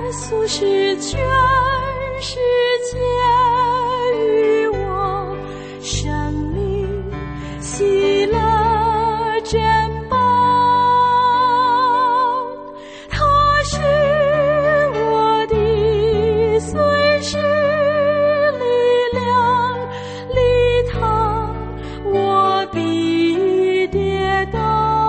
稣是全世界与我生命喜乐珍宝，他是我的随时力量，离他我必跌倒。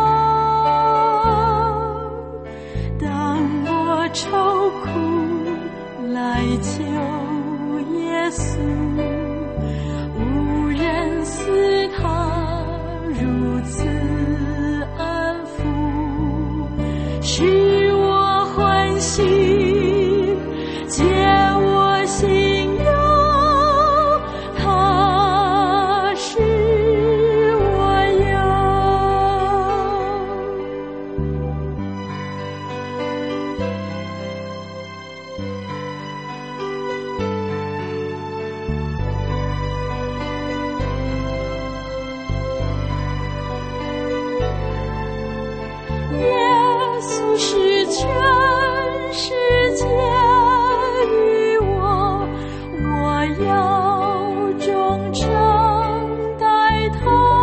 当我愁苦来求耶稣，无人似他如此安抚，使我欢喜，解我心忧，他是我有。耶稣是全世界与我，我要忠诚待他。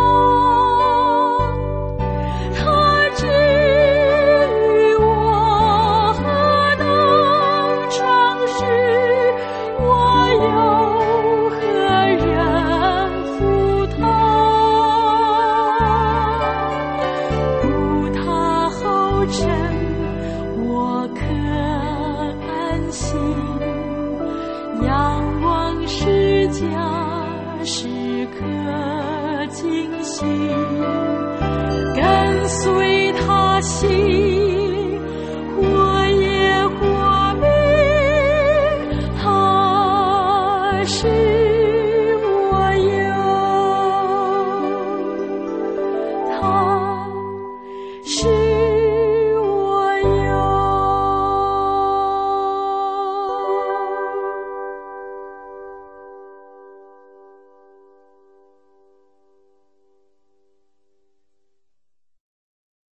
他治愈我何等诚实，我又何人负他？他后尘，我可安心，仰望释迦时刻警醒，跟随他行。